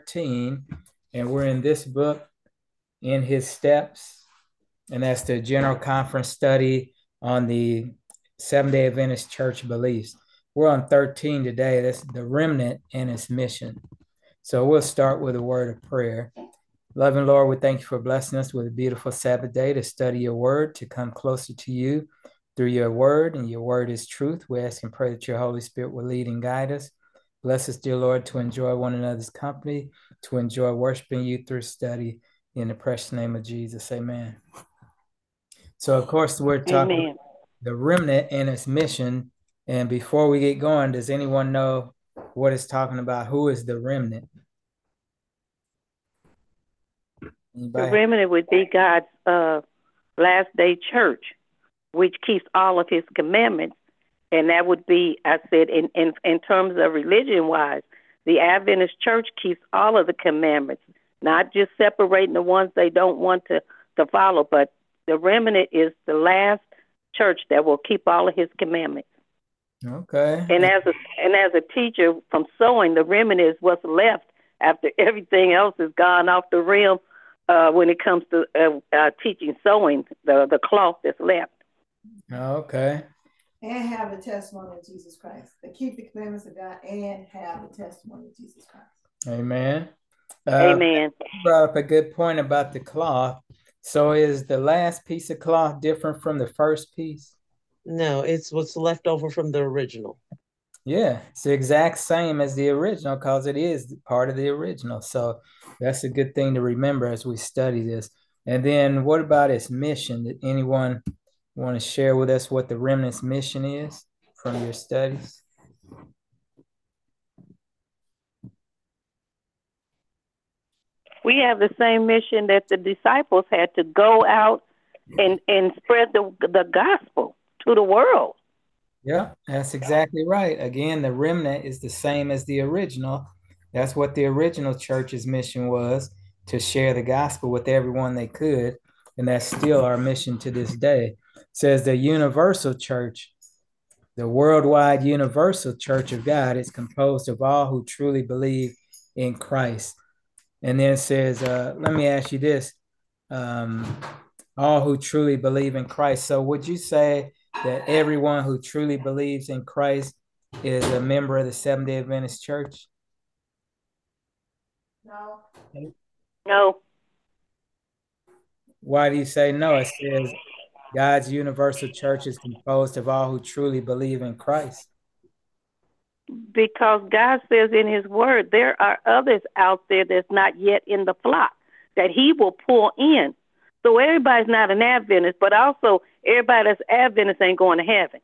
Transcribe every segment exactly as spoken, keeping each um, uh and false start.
thirteen, and we're in this book, In His Steps, and that's the General Conference study on the Seventh-day Adventist Church beliefs. We're on thirteen today. That's the remnant and its mission. So we'll start with a word of prayer. Loving Lord, we thank you for blessing us with a beautiful Sabbath day to study your word, to come closer to you through your word, and your word is truth. We ask and pray that your Holy Spirit will lead and guide us. Bless us, dear Lord, to enjoy one another's company, to enjoy worshiping you through study. In the precious name of Jesus, amen. So, of course, we're talking Amen. the remnant and its mission. And before we get going, does anyone know what it's talking about? Who is the remnant? The Anybody? remnant would be God's uh, last day church, which keeps all of his commandments. And that would be, I said, in, in, in terms of religion-wise, the Adventist church keeps all of the commandments, not just separating the ones they don't want to, to follow, but the remnant is the last church that will keep all of his commandments. Okay. And as a and as a teacher from sewing, the remnant is what's left after everything else has gone off the rim. Uh, when it comes to uh, uh, teaching sewing, the the cloth that's left. Okay. And have the testimony of Jesus Christ. They keep the commandments of God and have the testimony of Jesus Christ. Amen. Uh, Amen. You brought up a good point about the cloth. So is the last piece of cloth different from the first piece? No, it's what's left over from the original. Yeah, it's the exact same as the original because it is part of the original. So that's a good thing to remember as we study this. And then what about its mission? Did anyone want to share with us what the remnant's mission is from your studies? We have the same mission that the disciples had, to go out and, and spread the the gospel to the world. Yeah, that's exactly right. Again, the remnant is the same as the original. That's what the original church's mission was, to share the gospel with everyone they could. And that's still our mission to this day. It says the universal church, the worldwide universal church of God, is composed of all who truly believe in Christ. And then it says, uh, let me ask you this, um, all who truly believe in Christ. So would you say that everyone who truly believes in Christ is a member of the Seventh-day Adventist Church? No. No. Why do you say no? It says God's universal church is composed of all who truly believe in Christ. Because God says in his word, there are others out there that's not yet in the flock that he will pull in. So everybody's not an Adventist, but also everybody that's Adventist ain't going to heaven.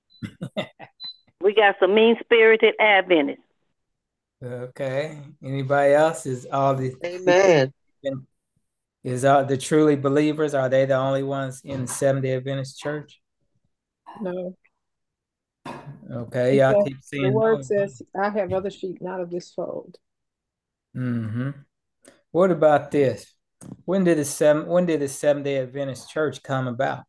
We got some mean-spirited Adventists. Okay. Anybody else? Is all the Amen. Is all the truly believers, are they the only ones in the Seventh-day Adventist Church? No. Okay, y'all Because keep the saying word no. says, I have other sheep, not of this fold. Mm-hmm. What about this? When did the seven when did the Seventh-day Adventist Church come about?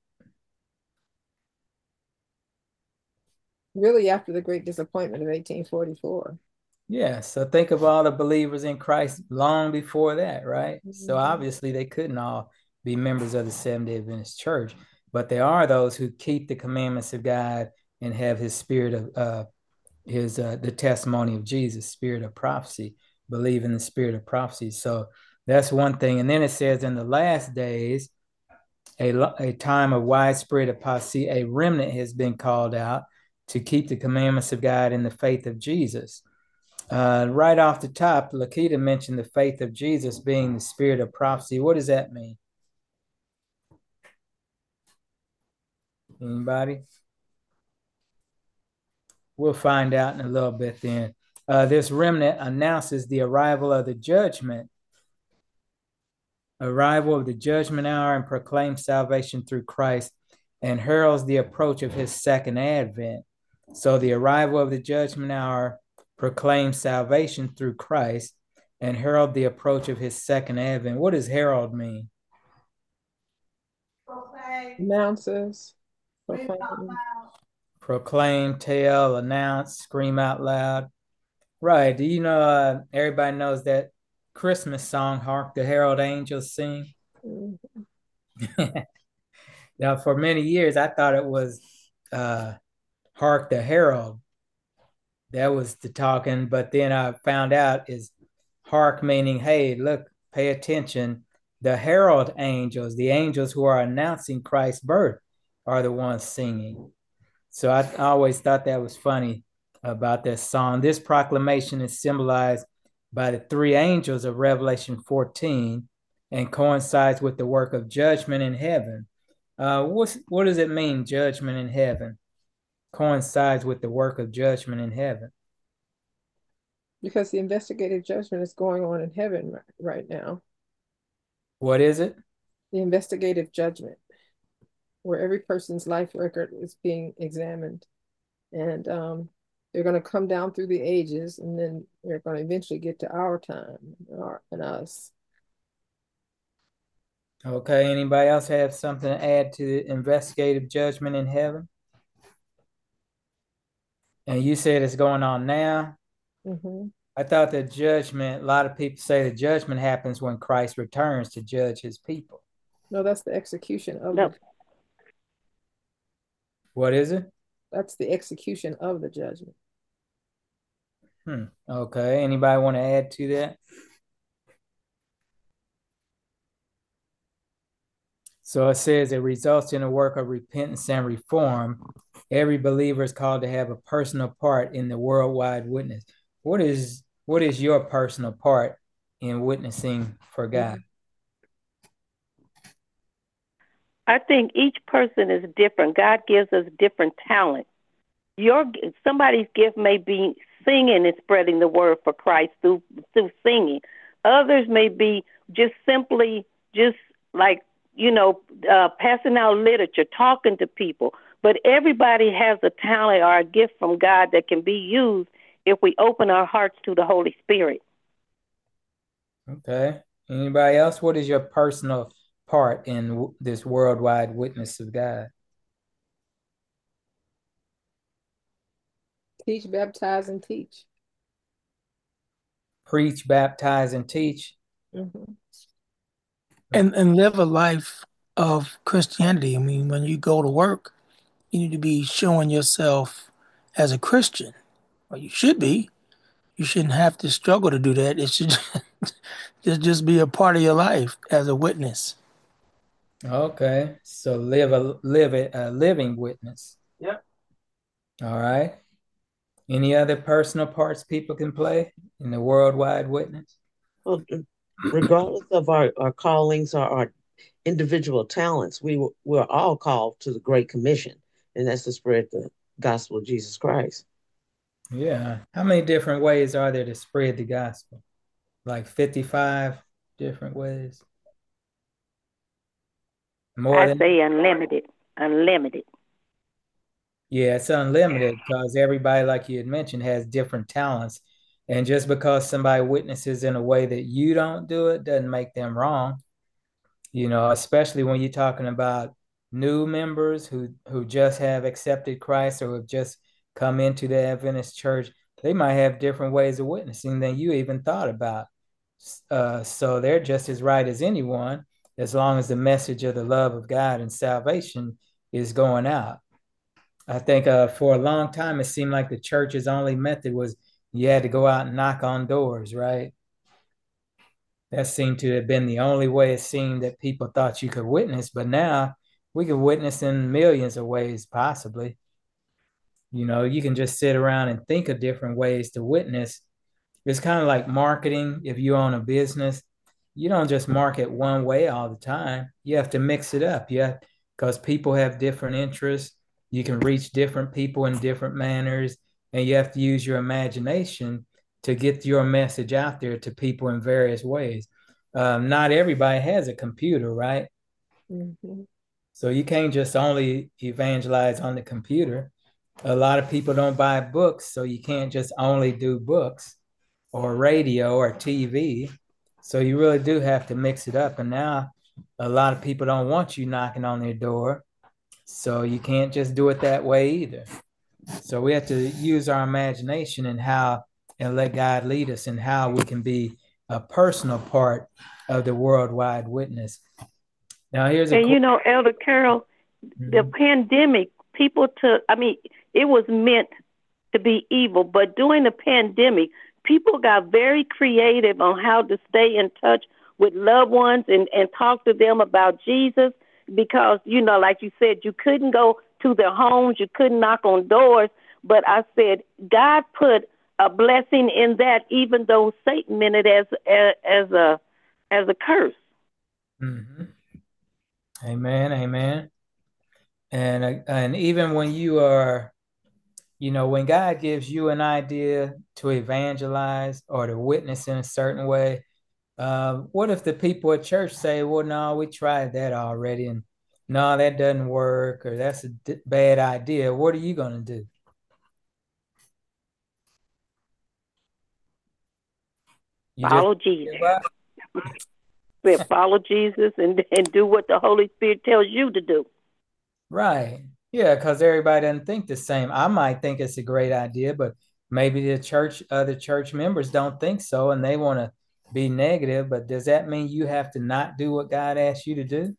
Really after the great disappointment of eighteen forty-four. Yeah, so think of all the believers in Christ long before that, right? Mm-hmm. So obviously they couldn't all be members of the Seventh-day Adventist Church, but there are those who keep the commandments of God and have his spirit of uh his uh the testimony of Jesus, spirit of prophecy, believe in the spirit of prophecy. So that's one thing. And then it says in the last days, a, a time of widespread apostasy, a remnant has been called out to keep the commandments of God in the faith of Jesus. Uh, right off the top, Lakita mentioned the faith of Jesus being the spirit of prophecy. What does that mean? Anybody? We'll find out in a little bit then. Uh, this remnant announces the arrival of the judgment, arrival of the judgment hour, and proclaims salvation through Christ, and heralds the approach of his second advent. So the arrival of the judgment hour proclaims salvation through Christ and herald the approach of his second advent. What does herald mean? Proclaim. Announces. Proclaim. Proclaim, tell, announce, scream out loud. Right. Do you know, uh, everybody knows that Christmas song, Hark the Herald Angels Sing? Mm. Now, for many years, I thought it was uh, Hark the Herald. That was the talking, but then I found out is hark meaning, hey, look, pay attention. The herald angels, the angels who are announcing Christ's birth, are the ones singing. So I always thought that was funny about this song. This proclamation is symbolized by the three angels of Revelation fourteen and coincides with the work of judgment in heaven. Uh, what's, what does it mean, judgment in heaven? Coincides with the work of judgment in heaven. Because the investigative judgment is going on in heaven right, right now. What is it? The investigative judgment, where every person's life record is being examined. And um, they're going to come down through the ages, and then they're going to eventually get to our time our, and us. Okay, anybody else have something to add to the investigative judgment in heaven? And you said it's going on now? Mm-hmm. I thought the judgment, a lot of people say the judgment happens when Christ returns to judge his people. No, that's the execution of No. the, What is it? that's the execution of the judgment. Hmm. Okay, anybody want to add to that? So it says it results in a work of repentance and reform. Every believer is called to have a personal part in the worldwide witness. What is what is your personal part in witnessing for God? I think each person is different. God gives us different talents. Your somebody's gift may be singing and spreading the word for Christ through through singing. Others may be just simply just like, you know, uh, passing out literature, talking to people. But everybody has a talent or a gift from God that can be used if we open our hearts to the Holy Spirit. Okay. Anybody else? What is your personal part in w- this worldwide witness of God? Teach, baptize, and teach. Preach, baptize, and teach. Mm-hmm. and and live a life of Christianity. I mean, when you go to work, you need to be showing yourself as a Christian, or you should be. You shouldn't have to struggle to do that. It should just just be a part of your life as a witness. Okay. So live a live a, a living witness. Yep. All right. Any other personal parts people can play in the worldwide witness? Well, regardless of our, our callings or our individual talents, we were, we're all called to the Great Commission, and that's to spread the gospel of Jesus Christ. Yeah. How many different ways are there to spread the gospel? Like fifty-five different ways? More I than say unlimited, unlimited. Yeah, it's unlimited because everybody, like you had mentioned, has different talents. And just because somebody witnesses in a way that you don't do it doesn't make them wrong. You know, especially when you're talking about new members who who just have accepted Christ or have just come into the Adventist church, they might have different ways of witnessing than you even thought about. Uh, so they're just as right as anyone, as long as the message of the love of God and salvation is going out. I think uh, for a long time, it seemed like the church's only method was you had to go out and knock on doors, right? That seemed to have been the only way it seemed that people thought you could witness. But now we can witness in millions of ways, possibly. You know, you can just sit around and think of different ways to witness. It's kind of like marketing. If you own a business, you don't just market one way all the time. You have to mix it up. Yeah, because people have different interests. You can reach different people in different manners, and you have to use your imagination to get your message out there to people in various ways. Um, not everybody has a computer, right? Mm-hmm. So you can't just only evangelize on the computer. A lot of people don't buy books, so you can't just only do books or radio or T V. So you really do have to mix it up. And now a lot of people don't want you knocking on their door. So you can't just do it that way either. So we have to use our imagination and how and let God lead us and how we can be a personal part of the worldwide witness. Now, here's a And you know, Elder Carol, the Mhm. pandemic, people took, I mean, it was meant to be evil, but during the pandemic, people got very creative on how to stay in touch with loved ones and, and talk to them about Jesus because, you know, like you said, you couldn't go to their homes, you couldn't knock on doors. But I said, God put a blessing in that, even though Satan meant it as, as, as a as a curse. Mhm. Amen, amen. And uh, and even when you are, you know, when God gives you an idea to evangelize or to witness in a certain way, uh, what if the people at church say, "Well, no, we tried that already, and no, that doesn't work, or that's a d- bad idea." What are you going to do? You just Follow Jesus. give up? Said, follow Jesus and, and do what the Holy Spirit tells you to do. Right. Yeah, because everybody doesn't think the same. I might think it's a great idea, but maybe the church, other church members don't think so, and they want to be negative. But does that mean you have to not do what God asked you to do?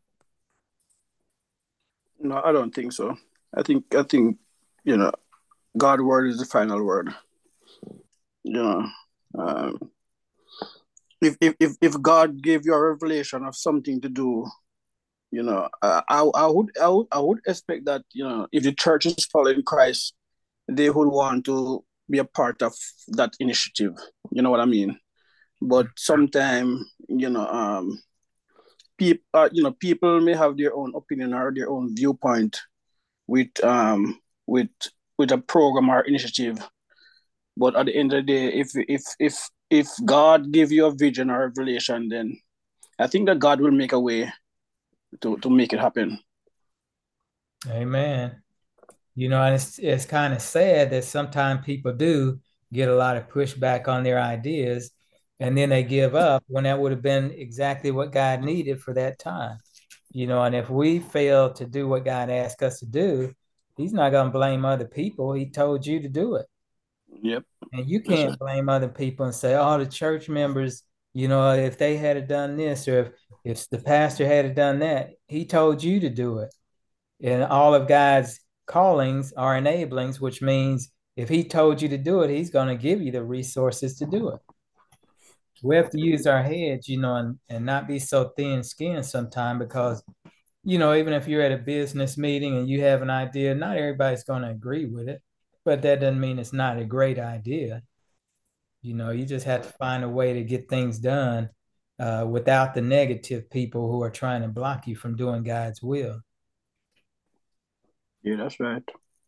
No, I don't think so. I think I think you know, God's word is the final word. You know, um, if if if if God gave you a revelation of something to do, you know, I I, I would I would I would expect that, you know, if the church is following Christ, they would want to be a part of that initiative. You know what I mean? But sometimes, you know, um, people, uh, you know, people may have their own opinion or their own viewpoint with um with with a program or initiative. But at the end of the day, if if if if God give you a vision or revelation, then I think that God will make a way to to make it happen. Amen. You know, and it's it's kind of sad that sometimes people do get a lot of pushback on their ideas, and then they give up when that would have been exactly what God needed for that time. You know, and if we fail to do what God asked us to do, He's not going to blame other people. He told you to do it. Yep. And you Yes, can't sir. blame other people and say, oh, the church members, you know, if they had done this or if, if the pastor had done that, he told you to do it. And all of God's callings are enablings, which means if he told you to do it, he's going to give you the resources to do it. We have to use our heads, you know, and, and not be so thin skinned sometimes because, you know, even if you're at a business meeting and you have an idea, not everybody's going to agree with it, but that doesn't mean it's not a great idea. You know, you just have to find a way to get things done uh, without the negative people who are trying to block you from doing God's will. Yeah, that's right.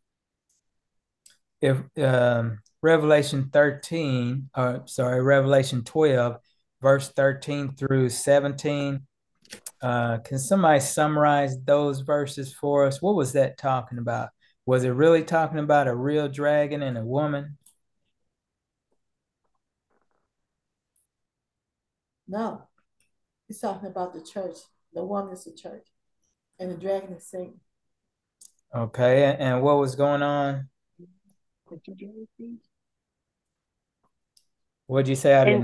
If um, Revelation thirteen, or sorry, Revelation twelve, verse thirteen through seventeen, uh, can somebody summarize those verses for us? What was that talking about? Was it really talking about a real dragon and a woman? No, he's talking about the church. The woman is the church, and the dragon is Satan. Okay, and, and what was going on? What'd you say? I And didn't.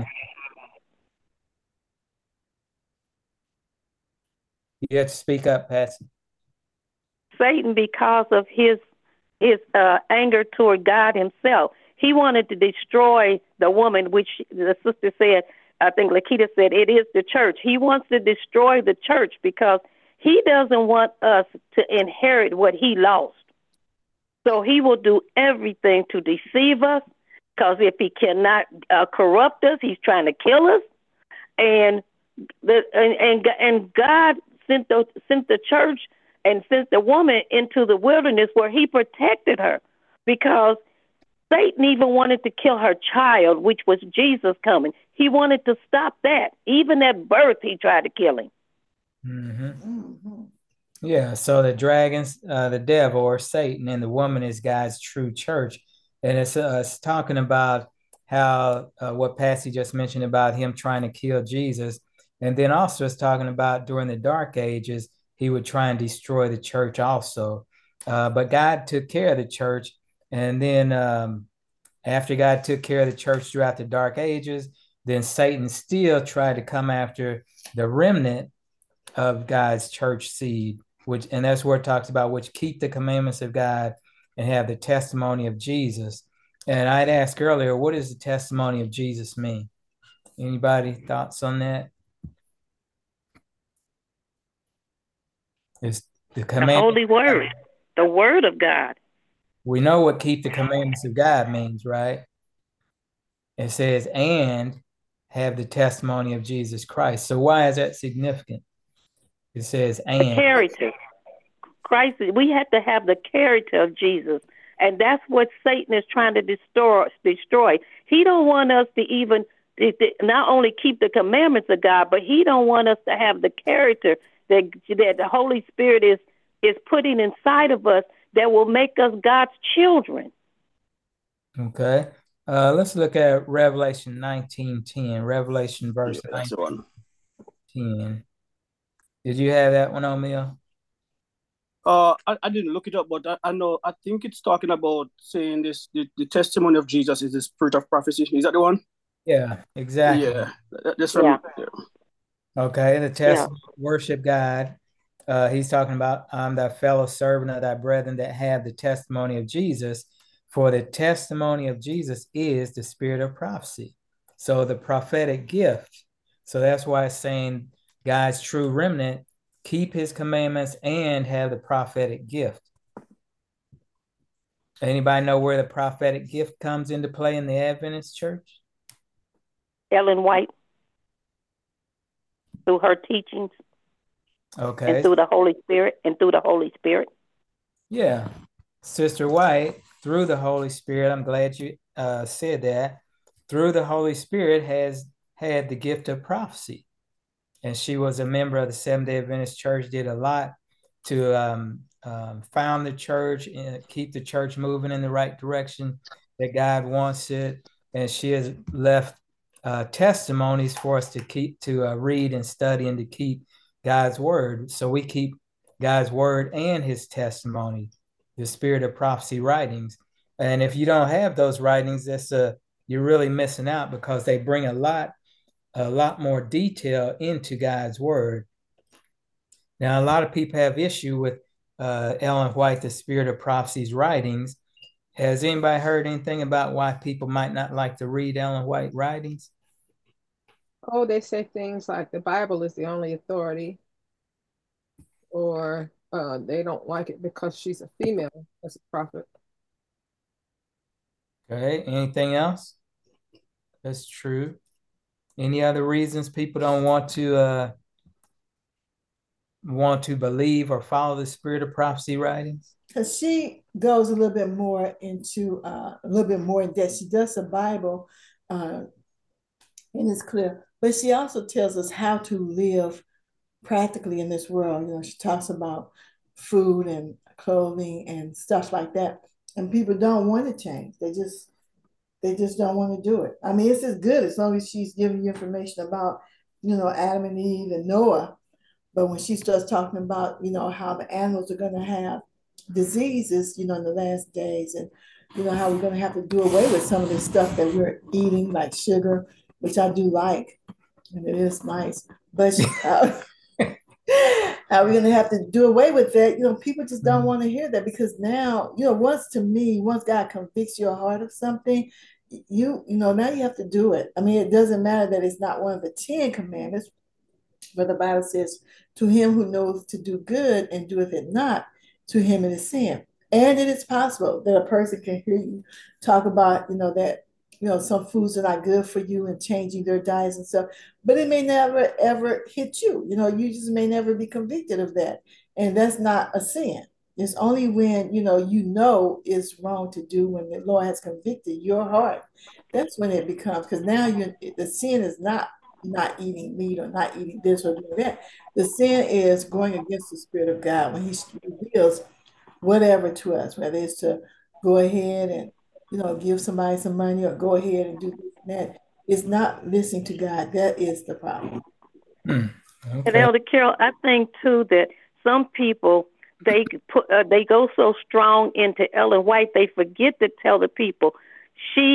You have to speak up, Patsy. Satan, because of his his uh, anger toward God himself, he wanted to destroy the woman, which the sister said, I think Lakita said, it is the church. He wants to destroy the church because he doesn't want us to inherit what he lost. So he will do everything to deceive us because if he cannot uh, corrupt us, he's trying to kill us. And the and and, and God sent the sent the church and sent the woman into the wilderness where he protected her because Satan even wanted to kill her child, which was Jesus coming. He wanted to stop that. Even at birth, he tried to kill him. Mm-hmm. Mm-hmm. Yeah, so the dragons, uh, the devil or Satan, and the woman is God's true church. And it's, uh, it's talking about how uh, what Patsy just mentioned about him trying to kill Jesus. And then also it's talking about during the dark ages, he would try and destroy the church also. Uh, but God took care of the church. And then um, after God took care of the church throughout the dark ages, then Satan still tried to come after the remnant of God's church seed, which, and that's where it talks about, which keep the commandments of God and have the testimony of Jesus. And I'd asked earlier, what does the testimony of Jesus mean? Anybody thoughts on that? It's the The command. holy word, the word of God. We know what keep the commandments of God means, right? It says, and have the testimony of Jesus Christ. So why is that significant? It says, The and. character. Christ, we have to have the character of Jesus. And that's what Satan is trying to destroy. destroy. He don't want us to even not only keep the commandments of God, but he don't want us to have the character that that the Holy Spirit is is putting inside of us that will make us God's children. Okay. Uh, let's look at Revelation nineteen ten. Revelation verse Yeah, that's the one. nineteen. Did you have that one, O'Meal? Uh, I, I didn't look it up, but I, I know, I think it's talking about saying this, the, the testimony of Jesus is the spirit of prophecy. Is that the one? Yeah, exactly. Yeah, that, that's from, Yeah. yeah. Okay, the Yeah. testimony, worship God. Uh, he's talking about, I'm thy fellow servant of thy brethren that have the testimony of Jesus. For the testimony of Jesus is the spirit of prophecy. So the prophetic gift. So that's why it's saying God's true remnant keep his commandments and have the prophetic gift. Anybody know where the prophetic gift comes into play in the Adventist church? Ellen White, through her teachings Okay. and through the Holy Spirit and through the Holy Spirit. Yeah. Sister White, through the Holy Spirit, I'm glad you uh, said that, through the Holy Spirit has had the gift of prophecy. And she was a member of the Seventh-day Adventist Church, did a lot to um, um, found the church and keep the church moving in the right direction that God wants it. And she has left uh, testimonies for us to keep, to uh, read and study and to keep God's word. So we keep God's word and his testimony, the spirit of prophecy writings. And if you don't have those writings, that's a, you're really missing out, because they bring a lot a lot more detail into God's word. Now, a lot of people have issue with uh, Ellen White, the Spirit of Prophecy's writings. Has anybody heard anything about why people might not like to read Ellen White writings? Oh, they say things like the Bible is the only authority, or uh, they don't like it because she's a female as a prophet. Okay, anything else? That's true. Any other reasons people don't want to uh, want to believe or follow the Spirit of Prophecy writings? Because she goes a little bit more into uh, a little bit more in depth. She does the Bible, uh, and it's clear, but she also tells us how to live practically in this world. You know, she talks about food and clothing and stuff like that, and people don't want to change. They just they just don't want to do it. I mean, it's as good as long as she's giving you information about, you know, Adam and Eve and Noah. But when she starts talking about, you know, how the animals are going to have diseases, you know, in the last days, and, you know, how we're going to have to do away with some of the stuff that we're eating, like sugar, which I do like, and it is nice. But uh, how we're going to have to do away with that, you know, people just don't want to hear that, because now, you know, once to me, once God convicts your heart of something, you, you know, now you have to do it. I mean, it doesn't matter that it's not one of the Ten Commandments, but the Bible says, to him who knows to do good and doeth it not, to him it is sin. And it is possible that a person can hear you talk about, you know, that, you know, some foods are not good for you and changing their diets and stuff, but it may never, ever hit you. You know, you just may never be convicted of that. And that's not a sin. It's only when, you know, you know it's wrong to do, when the Lord has convicted your heart. That's when it becomes, because now you the sin is not not eating meat or not eating this or doing that. The sin is going against the Spirit of God when he reveals whatever to us, whether it's to go ahead and, you know, give somebody some money or go ahead and do this and that. It's not listening to God. That is the problem. Hmm. And Okay. Elder Carol, I think too that some people, they put uh, they go so strong into Ellen White, they forget to tell the people she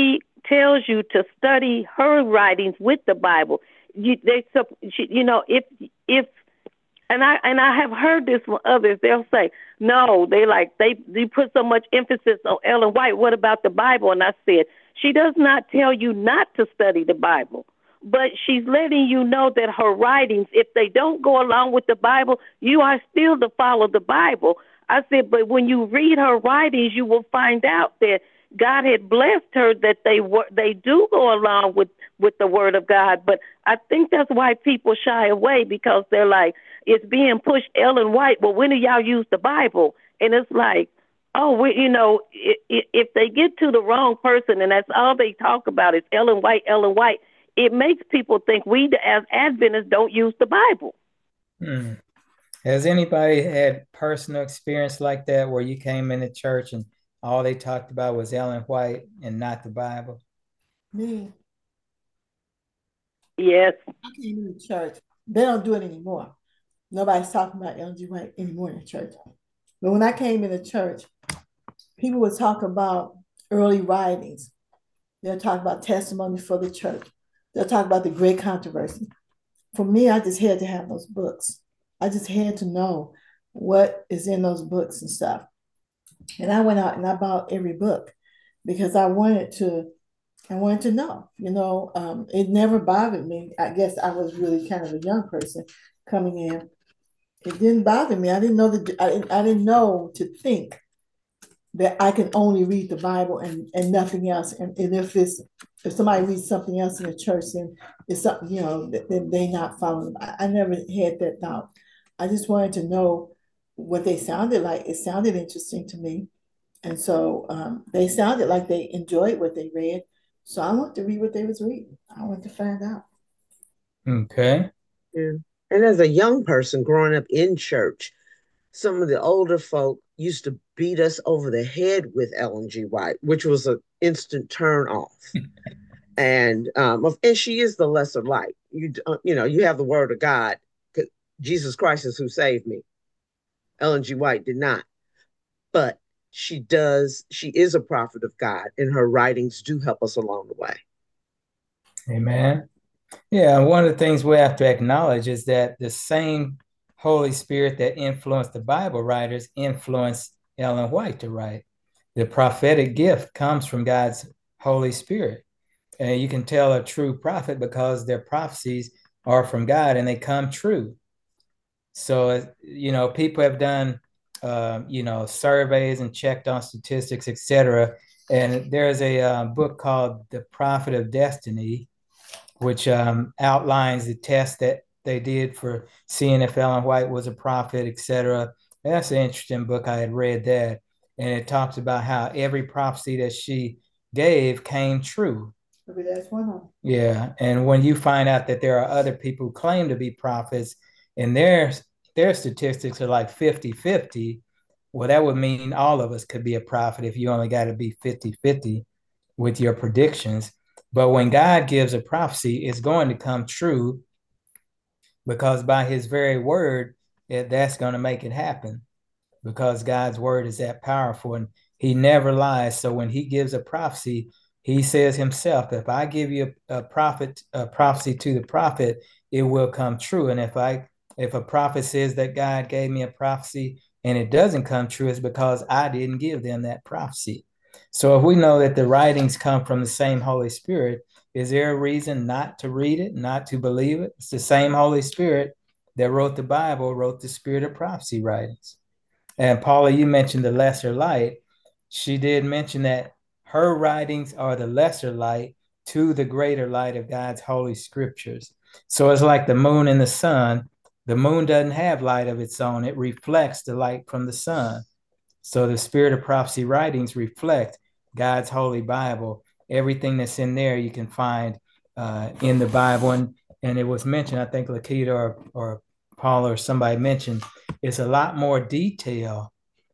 tells you to study her writings with the Bible. You, they, you know, if if and I and I have heard this from others. They'll say, no, they like they they put so much emphasis on Ellen White. What about the Bible? And I said, she does not tell you not to study the Bible, but she's letting you know that her writings, if they don't go along with the Bible, you are still to follow the Bible. I said, but when you read her writings, you will find out that God had blessed her, that they were they do go along with, with the Word of God. But I think that's why people shy away, because they're like, it's being pushed Ellen White. Well, when do y'all use the Bible? And it's like, oh, we, you know, if, if they get to the wrong person and that's all they talk about is Ellen White, Ellen White, it makes people think we as Adventists don't use the Bible. Hmm. Has anybody had personal experience like that where you came into church and all they talked about was Ellen White and not the Bible? Me. Yes. I came into church. They don't do it anymore. Nobody's talking about Ellen G. White anymore in church. But when I came into church, people would talk about early writings. They'll talk about testimony for the church. They'll talk about the great controversy. For me, I just had to have those books. I just had to know what is in those books and stuff. And I went out and I bought every book because I wanted to, I wanted to know, you know, um, it never bothered me. I guess I was really kind of a young person coming in. It didn't bother me. I didn't know that, I, I didn't know to think that I can only read the Bible and, and nothing else. And, and if it's, if somebody reads something else in the church, then it's something, you know, then they not following. I, I never had that thought. I just wanted to know what they sounded like. It sounded interesting to me. And so um, they sounded like they enjoyed what they read. So I wanted to read what they was reading. I wanted to find out. Okay. Yeah. And as a young person growing up in church, some of the older folk used to beat us over the head with Ellen G. White, which was an instant turn off. and um, and she is the lesser light. You uh, you know, you have the Word of God. Jesus Christ is who saved me. Ellen G. White did not. But she does, she is a prophet of God, and her writings do help us along the way. Amen. Yeah, one of the things we have to acknowledge is that the same Holy Spirit that influenced the Bible writers influenced Ellen White to write. The prophetic gift comes from God's Holy Spirit. And you can tell a true prophet because their prophecies are from God and they come true. So, you know, people have done, uh, you know, surveys and checked on statistics, et cetera. And there's a uh, book called The Prophet of Destiny, which um, outlines the test that they did for seeing if Ellen White was a prophet, et cetera. That's an interesting book. I had read that. And it talks about how every prophecy that she gave came true. Maybe that's one of them. Yeah. And when you find out that there are other people who claim to be prophets and their, their statistics are like fifty-fifty, well, that would mean all of us could be a prophet if you only got to be fifty-fifty with your predictions. But when God gives a prophecy, it's going to come true because by his very word, it, that's going to make it happen because God's word is that powerful and he never lies. So when he gives a prophecy, he says himself, if I give you a, a prophet, a prophecy to the prophet, it will come true. And if I, if a prophet says that God gave me a prophecy and it doesn't come true, it's because I didn't give them that prophecy. So if we know that the writings come from the same Holy Spirit, is there a reason not to read it, not to believe it? It's the same Holy Spirit that wrote the Bible, wrote the Spirit of Prophecy writings. And Paula, you mentioned the lesser light. She did mention that her writings are the lesser light to the greater light of God's holy scriptures. So it's like the moon and the sun. The moon doesn't have light of its own. It reflects the light from the sun. So the Spirit of Prophecy writings reflect God's holy Bible. Everything that's in there you can find uh, in the Bible. And, and it was mentioned, I think Lakita or, or Paula or somebody mentioned, it's a lot more detail.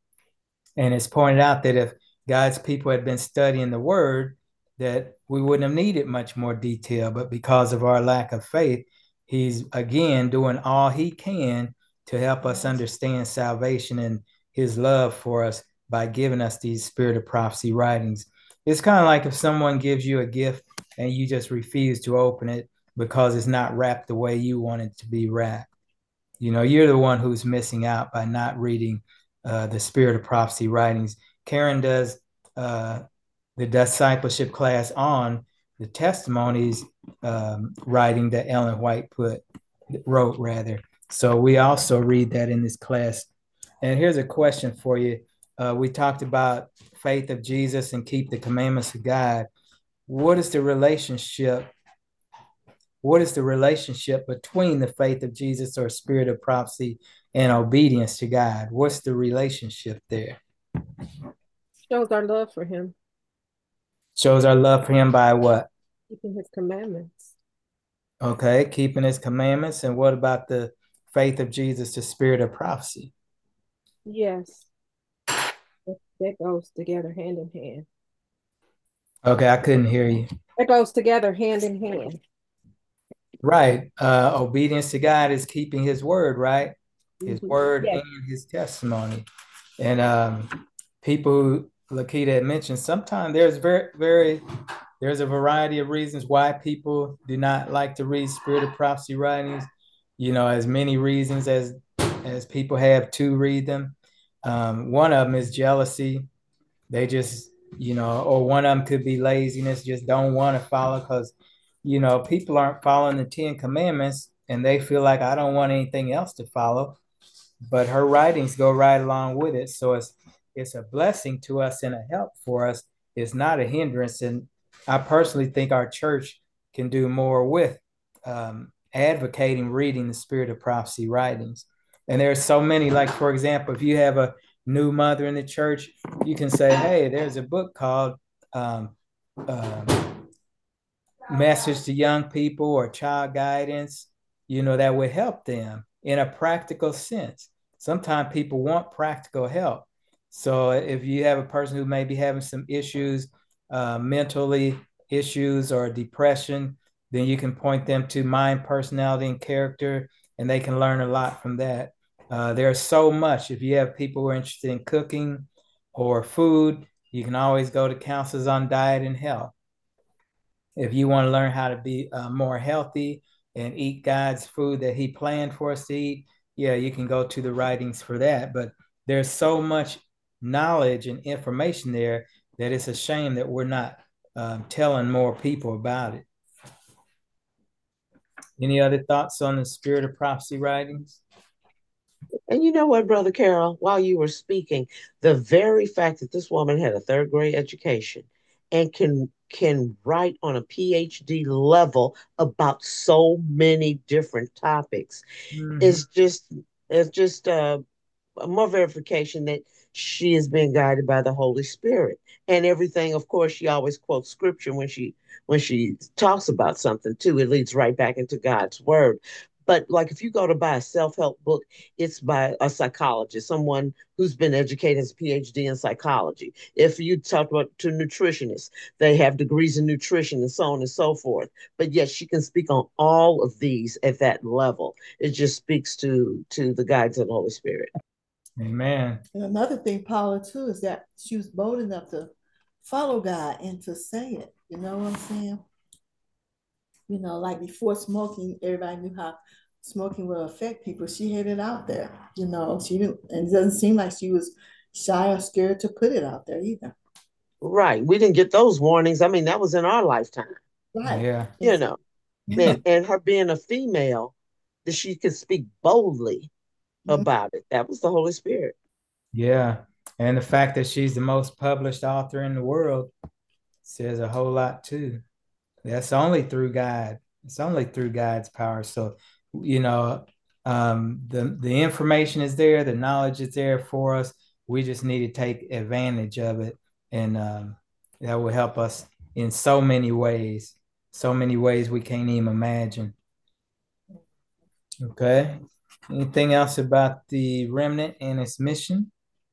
And it's pointed out that if God's people had been studying the word, that we wouldn't have needed much more detail. But because of our lack of faith, he's again doing all he can to help us understand salvation and his love for us by giving us these Spirit of Prophecy writings. it's kind of like if someone gives you a gift and you just refuse to open it because it's not wrapped the way you want it to be wrapped. You know, you're the one who's missing out by not reading uh, the Spirit of Prophecy writings. Karen does uh, the discipleship class on the testimonies um, writing that Ellen White put wrote rather. So we also read that in this class. And here's a question for you. Uh, we talked about faith of Jesus and keep the commandments of God. What is the relationship? What is the relationship between the faith of Jesus or spirit of prophecy and obedience to God? What's the relationship there? Shows our love for him, Shows our love for him by what? keeping his commandments. Okay, keeping his commandments. And what about the faith of Jesus, the spirit of prophecy? Yes. That goes together hand in hand. Okay, I couldn't hear you. That goes together hand in hand. Right. Uh, obedience to God is keeping his word, right? His Mhm. word Yes. and his testimony. And um, people who Lakita had mentioned, sometimes there's very, very, there's a variety of reasons why people do not like to read spirit of prophecy writings. You know, as many reasons as as people have to read them. Um, one of them is jealousy. They just, you know, or one of them could be laziness, just don't want to follow because, you know, people aren't following the Ten Commandments and they feel like I don't want anything else to follow. But her writings go right along with it. So it's it's a blessing to us and a help for us. It's not a hindrance. And I personally think our church can do more with um, advocating reading the Spirit of Prophecy writings. And there's so many, like, for example, if you have a new mother in the church, you can say, hey, there's a book called um, uh, Message to Young People or Child Guidance, you know, that would help them in a practical sense. Sometimes people want practical help. So if you have a person who may be having some issues, uh, mentally issues or depression, then you can point them to Mind, Personality, and Character, and they can learn a lot from that. Uh, there's so much. If you have people who are interested in cooking or food, you can always go to Counselors on Diet and Health. If you want to learn how to be uh, more healthy and eat God's food that he planned for us to eat, yeah, you can go to the writings for that. But there's so much knowledge and information there that it's a shame that we're not um, telling more people about it. Any other thoughts on the Spirit of Prophecy writings? And you know what, Brother Carol, while you were speaking, the very fact that this woman had a third grade education and can can write on a PhD level about so many different topics Mm-hmm. is just is just uh, more verification that she is being guided by the Holy Spirit. And everything, of course, she always quotes scripture when she when she talks about something too. It leads right back into God's word. But like if you go to buy a self-help book, it's by a psychologist, someone who's been educated as a PhD in psychology. If you talk about to nutritionists, they have degrees in nutrition and so on and so forth. But yes, she can speak on all of these at that level. It just speaks to to the guidance of the Holy Spirit. Amen. And another thing, Paula, too, is that she was bold enough to follow God and to say it. You know what I'm saying? You know, like before smoking, everybody knew how smoking will affect people. She had it out there. You know, she didn't, and it doesn't seem like she was shy or scared to put it out there either. Right. We didn't get those warnings. I mean, that was in our lifetime. Right. Yeah. You know, and, and her being a female, that she could speak boldly Mhm. about it. That was the Holy Spirit. Yeah. And the fact that she's the most published author in the world says a whole lot too. That's only through God. It's only through God's power. So, you know, um, the the information is there, the knowledge is there for us. We just need to take advantage of it, and um, that will help us in so many ways, so many ways we can't even imagine. Okay. Anything else about the remnant and its mission?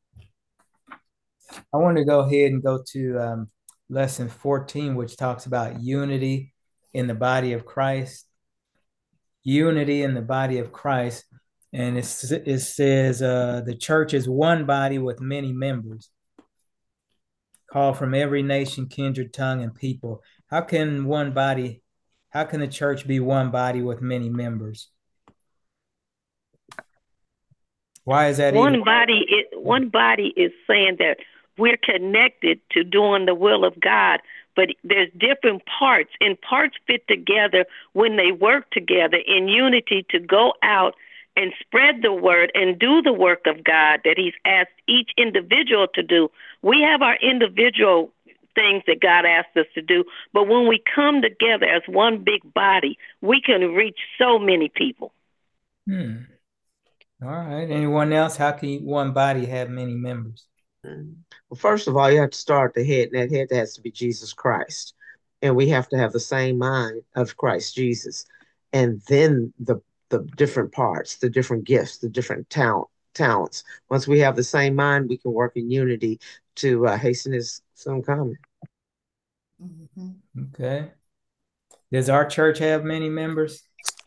I want to go ahead and go to um, lesson fourteen, which talks about unity in the body of Christ. Unity in the body of Christ. And it, it says uh, the church is one body with many members, called from every nation, kindred, tongue, and people. How can one body, how can the church be one body with many members? Why is that? One even- body is one body is saying that we're connected to doing the will of God, but there's different parts, and parts fit together when they work together in unity to go out and spread the word and do the work of God that He's asked each individual to do. We have our individual things that God asked us to do, but when we come together as one big body, we can reach so many people. Hmm. All right. Anyone else? How can one body have many members? Well, first of all, you have to start at the head, and that head has to be Jesus Christ. And we have to have the same mind of Christ Jesus. And then the the different parts, the different gifts, the different talent, talents. Once we have the same mind, we can work in unity to uh, hasten His soon coming. Mm-hmm. Okay. Does our church have many members?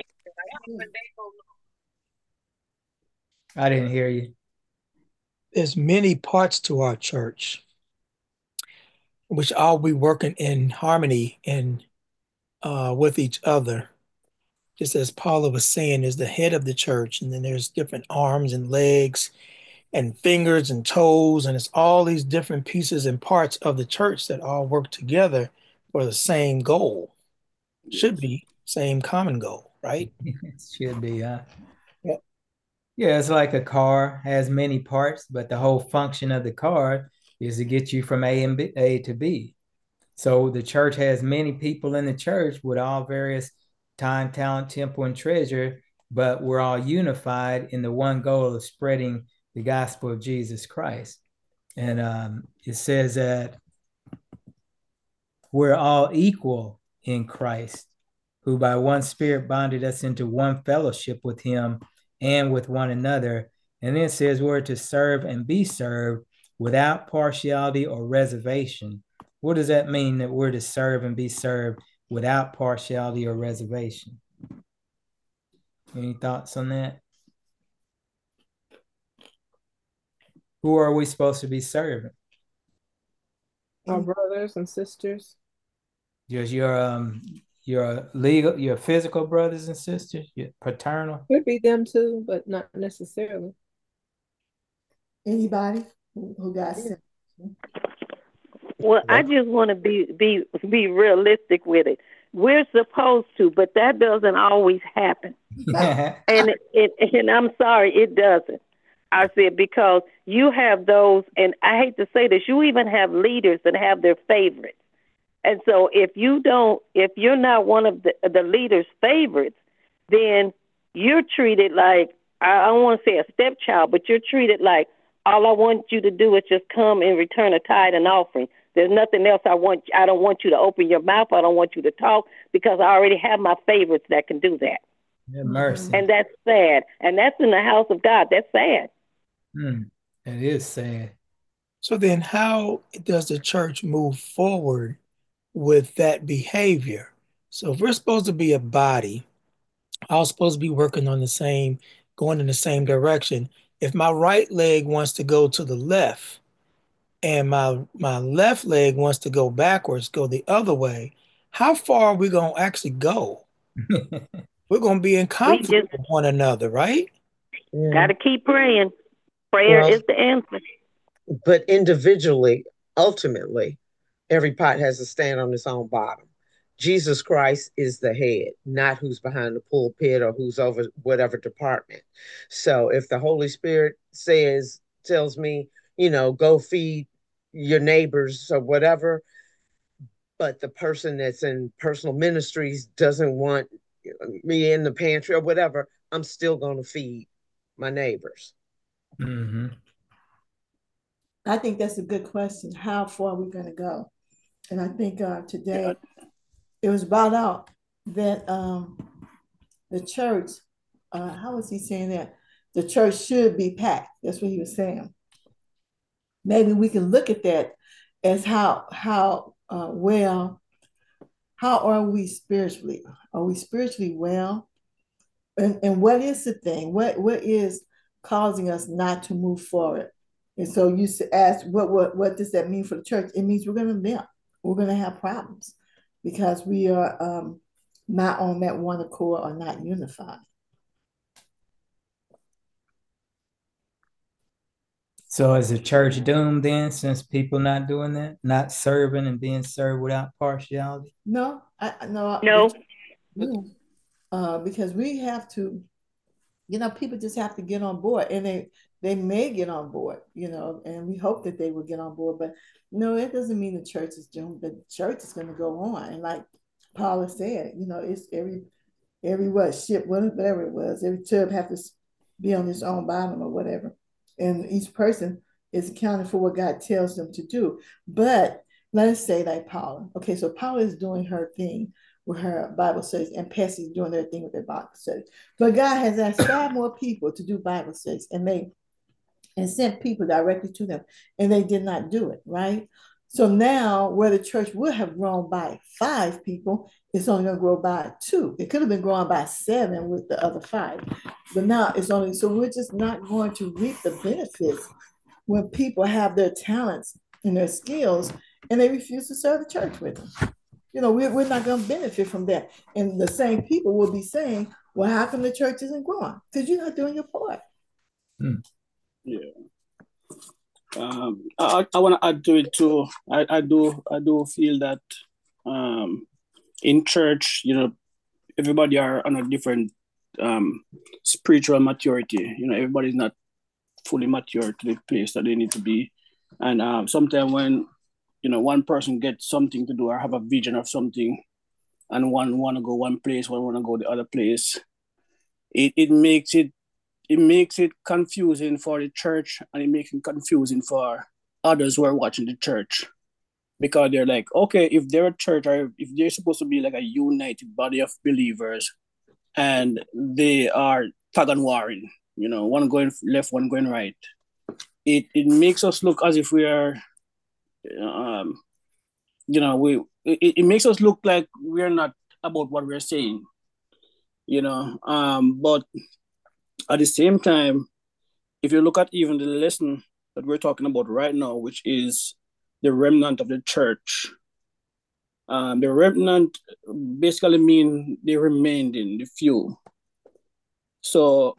I didn't hear you. There's many parts to our church, which all be working in harmony and uh, with each other. Just as Paula was saying, is the head of the church, and then there's different arms and legs and fingers and toes, and it's all these different pieces and parts of the church that all work together for the same goal. Should be same common goal, right? It should be, huh? Yeah. Yeah, it's like a car has many parts, but the whole function of the car is to get you from A and B, A to B. So the church has many people in the church with all various time, talent, temple, and treasure, but we're all unified in the one goal of spreading the gospel of Jesus Christ. And um, it says that we're all equal in Christ, who by one Spirit bonded us into one fellowship with Him and with one another. And then it says we're to serve and be served without partiality or reservation. What does that mean, that we're to serve and be served without partiality or reservation? Any thoughts on that? Who are we supposed to be serving? Our brothers and sisters. Just your um your legal, your physical brothers and sisters, your paternal? Could be them too, but not necessarily. Anybody who, who got Yeah. Well, I just want to be be be realistic with it. We're supposed to, but that doesn't always happen. And it, and I'm sorry, it doesn't. I said, because you have those, and I hate to say this, you even have leaders that have their favorites. And so if you don't, if you're not one of the, the leader's favorites, then you're treated like, I don't want to say a stepchild, but you're treated like, all I want you to do is just come and return a tithe and offering. There's nothing else I want. I don't want you to open your mouth. I don't want you to talk, because I already have my favorites that can do that. Have mercy. And that's sad. And that's in the house of God. That's sad. Hmm. It is sad. So then how does the church move forward with that behavior? So if we're supposed to be a body, all supposed to be working on the same, going in the same direction. If my right leg wants to go to the left and my my left leg wants to go backwards, go the other way, how far are we going to actually go? We're going to be in conflict just- with one another, right? Yeah. Got to keep praying. Prayer Well- is the answer. But individually, ultimately, every pot has to stand on its own bottom. Jesus Christ is the head, not who's behind the pulpit or who's over whatever department. So if the Holy Spirit says, tells me, you know, go feed your neighbors or whatever, but the person that's in personal ministries doesn't want me in the pantry or whatever, I'm still going to feed my neighbors. Mm-hmm. I think that's a good question. How far are we going to go? And I think uh, today it was brought out that um, the church, uh, how was he saying that? The church should be packed. That's what he was saying. Maybe we can look at that as how how uh, well, how are we spiritually? Are we spiritually well? And, and what is the thing? What what is causing us not to move forward And so you ask, what, what, what does that mean for the church? It means we're going to limp. We're going to have problems because we are um, not on that one accord or not unified. So is the church doomed then, since people not doing that, not serving and being served without partiality? No, I no. No. No. Uh, because we have to, you know, people just have to get on board, and they they may get on board, you know, and we hope that they will get on board. But no, it doesn't mean the church is doomed. The church is going to go on, and like Paula said, you know, it's every every what ship, whatever it was, every tub have to be on its own bottom or whatever, and each person is accounting for what God tells them to do. But let's say like Paula. Okay, so Paula is doing her thing with her Bible studies, and Patsy is doing their thing with their Bible studies. But God has asked five more people to do Bible studies, and they and sent people directly to them, and they did not do it, right? So now, where the church would have grown by five people, it's only going to grow by two. It could have been growing by seven with the other five, but now it's only, so we're just not going to reap the benefits when people have their talents and their skills and they refuse to serve the church with them. You know, we're, we're not going to benefit from that. And the same people will be saying, well, how come the church isn't growing? Because you're not doing your part. Hmm. Yeah. Um, I, I want to add to it too. I, I do I do feel that um, in church, you know, everybody are on a different um, spiritual maturity. You know, everybody's not fully mature to the place that they need to be. And um, sometimes when, you know, one person gets something to do or have a vision of something, and one want to go one place, one want to go the other place, it, it makes it it makes it confusing for the church, and it makes it confusing for others who are watching the church, because they're like, okay, if they're a church, or if they're supposed to be like a united body of believers, and they are tag and warring, you know, one going left, one going right, it it makes us look as if we are, um, you know, we it, it makes us look like we're not about what we're saying, you know, um, but at the same time, if you look at even the lesson that we're talking about right now, which is the remnant of the church, um, the remnant basically mean they remained in the few. So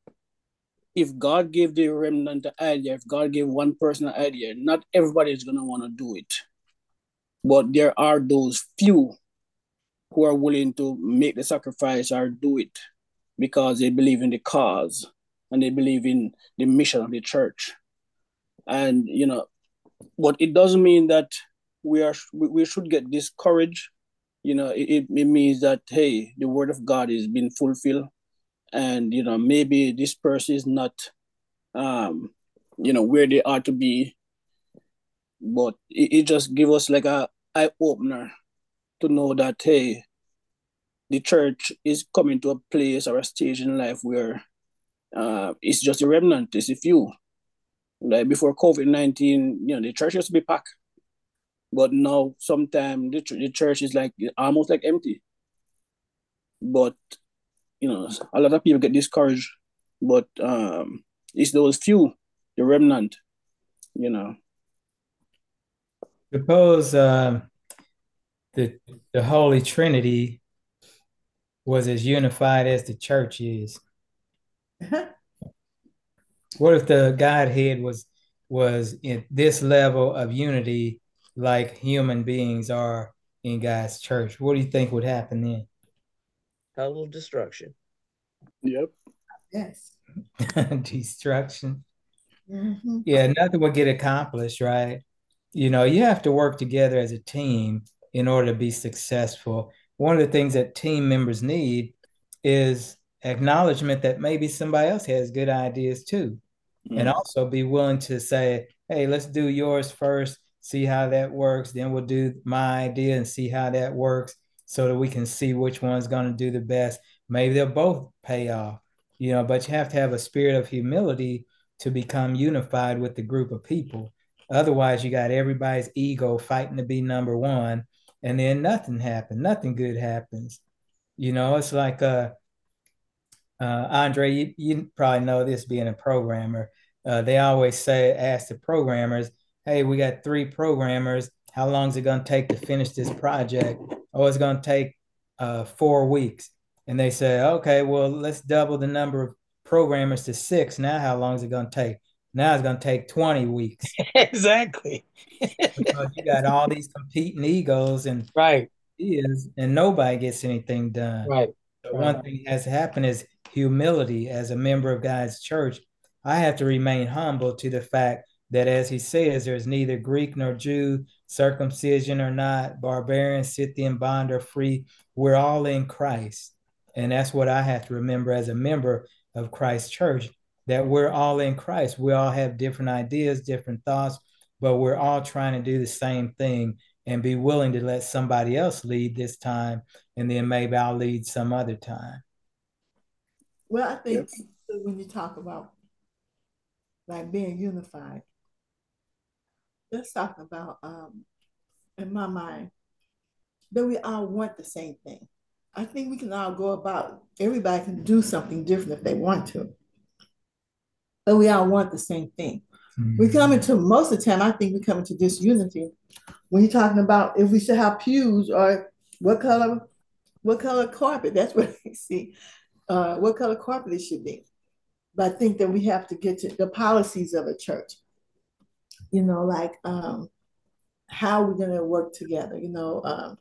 if God gave the remnant the idea, if God gave one person an idea, not everybody is going to want to do it. But there are those few who are willing to make the sacrifice or do it because they believe in the cause and they believe in the mission of the church. And, you know, but it doesn't mean that we are we should get discouraged. You know, it, it means that, hey, the word of God is being fulfilled. And, you know, maybe this person is not, um, you know, where they are to be. But it, it just gives us like a eye opener to know that, hey, the church is coming to a place or a stage in life where uh, it's just a remnant, it's a few. Like before COVID nineteen, you know, the church used to be packed. But now sometimes the, the church is like almost like empty. But, you know, a lot of people get discouraged. But um, it's those few, the remnant, you know. Suppose uh, the the Holy Trinity was as unified as the church is. What if the Godhead was was in this level of unity like human beings are in God's church? What do you think would happen then? Total destruction. Yep. Yes. Destruction. Mm-hmm. Yeah, nothing will get accomplished, right? You know, you have to work together as a team in order to be successful. One of the things that team members need is acknowledgement that maybe somebody else has good ideas too. Mm. And also be willing to say, hey, let's do yours first, see how that works. Then we'll do my idea and see how that works so that we can see which one's going to do the best. Maybe they'll both pay off, you know, but you have to have a spirit of humility to become unified with the group of people. Otherwise, you got everybody's ego fighting to be number one, and then nothing happens. Nothing good happens. You know, it's like, uh, uh, Andre, you, you probably know this being a programmer. uh, they always say, ask the programmers, hey, we got three programmers. How long is it going to take to finish this project? Oh, it's going to take uh, four weeks. And they say, okay, well, let's double the number of programmers to six. Now, how long is it going to take? Now it's going to take twenty weeks. Exactly. Because you got all these competing egos and Right. ideas, and nobody gets anything done. Right. So one thing that has happened is humility. As a member of God's church, I have to remain humble to the fact that, as he says, there's neither Greek nor Jew, circumcision or not, barbarian, Scythian, bond or free. We're all in Christ. And that's what I have to remember as a member of Christ's church, that we're all in Christ. We all have different ideas, different thoughts, but we're all trying to do the same thing, and be willing to let somebody else lead this time, and then maybe I'll lead some other time. Well, I think when you talk about like being unified, let's talk about, um, in my mind, that we all want the same thing. I think we can all go about, everybody can do something different if they want to, but we all want the same thing. Mm-hmm. We come into, most of the time, I think we come into disunity when you're talking about if we should have pews or what color, what color carpet. That's what I see. Uh, what color carpet it should be. But I think that we have to get to the policies of a church. You know, like um, how we're going to work together. You know, um,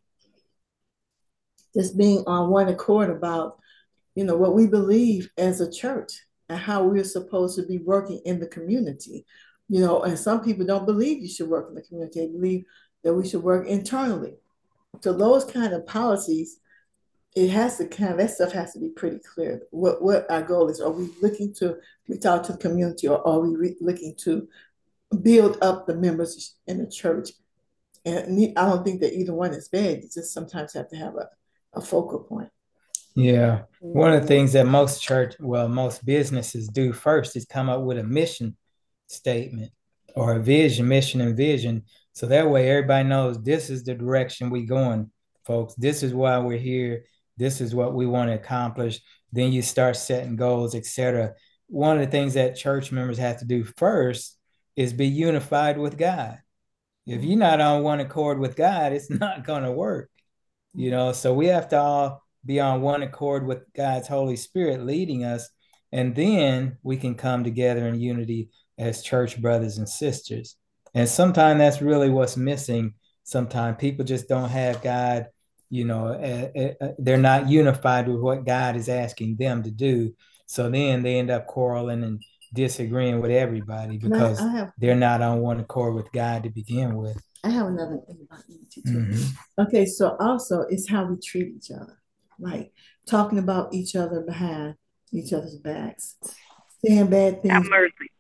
just being on one accord about, you know, what we believe as a church and how we're supposed to be working in the community. You know, and some people don't believe you should work in the community. They believe that we should work internally. So those kind of policies, it has to kind of, that stuff has to be pretty clear. What what our goal is. Are we looking to reach out to the community, or are we re- looking to build up the members in the church? And I don't think that either one is bad. You just sometimes have to have a, a focal point. Yeah. One of the things that most church, well, most businesses do first is come up with a mission statement or a vision, mission and vision. So that way everybody knows this is the direction we're going, folks. This is why we're here. This is what we want to accomplish. Then you start setting goals, et cetera. One of the things that church members have to do first is be unified with God. If you're not on one accord with God, it's not going to work. You know, so we have to all be on one accord with God's Holy Spirit leading us, and then we can come together in unity as church brothers and sisters. And sometimes that's really what's missing. Sometimes people just don't have God, you know, uh, uh, they're not unified with what God is asking them to do. So then they end up quarreling and disagreeing with everybody because have, they're not on one accord with God to begin with. I have another thing about unity too. Mm-hmm. Okay, so also it's how we treat each other, like talking about each other behind each other's backs, saying bad things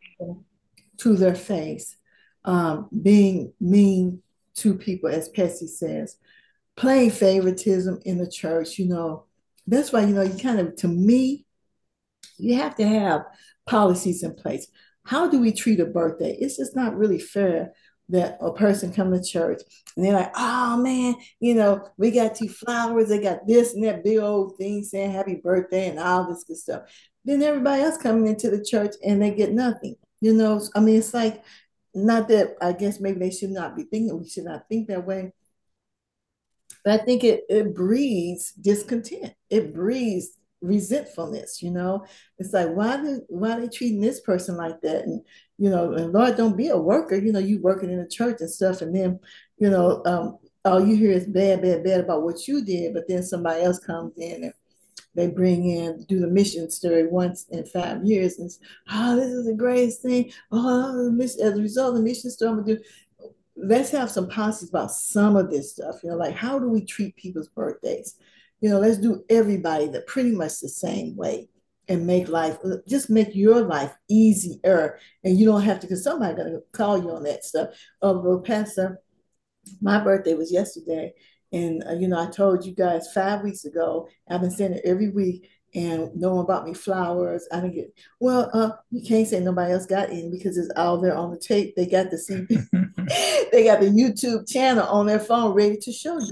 to their face, um, being mean to people, as Patsy says, playing favoritism in the church. You know, that's why, you know, you kind of, to me, you have to have policies in place. How do we treat a birthday? It's just not really fair that a person come to church and they're like, oh man, you know, we got two flowers, they got this and that big old thing saying happy birthday and all this good stuff. Then everybody else coming into the church and they get nothing. You know, I mean, it's like, not that, I guess maybe they should not be thinking, we should not think that way. But I think it, it breeds discontent. It breeds resentfulness, you know. It's like, why do, why are they treating this person like that? And, you know, and Lord, don't be a worker, you know, you working in the church and stuff. And then, you know, um, all you hear is bad, bad, bad about what you did. But then somebody else comes in and they bring in, do the mission story once in five years. And oh, this is the greatest thing. Oh, as a result of the mission story, I'm gonna do. Let's have some policies about some of this stuff. You know, like how do we treat people's birthdays? You know, let's do everybody that pretty much the same way and make life, just make your life easier. And you don't have to, because somebody's going to call you on that stuff. Oh, well, Pastor, my birthday was yesterday. And, uh, you know, I told you guys five weeks ago, I've been saying it every week, and no one bought me flowers. I didn't get, well, uh, you can't say nobody else got in because it's all there on the tape. They got the C D. They got the YouTube channel on their phone ready to show you.